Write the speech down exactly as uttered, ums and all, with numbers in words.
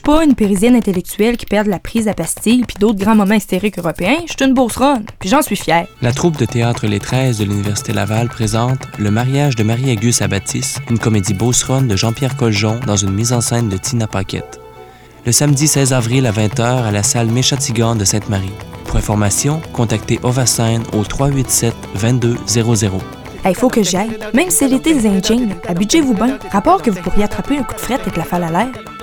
pas une Parisienne intellectuelle qui perd de la prise à pastilles puis d'autres grands moments hystériques européens, je suis une beauceronne, puis j'en suis fière. La troupe de théâtre Les treize de l'Université Laval présente Le mariage de Marie-Auguste à Baptiste, une comédie beauceronne de Jean-Pierre Coljon dans une mise en scène de Tina Paquette. Le samedi seize avril à vingt heures à la salle Méchatigane de Sainte-Marie. Pour information, contactez Ovascène au trois huit sept deux deux zéro zéro. Il faut que j'aille. Même si c'est l'été des Indiens, habituez-vous bien. Rapport que vous pourriez attraper un coup de frette avec la falle à l'air.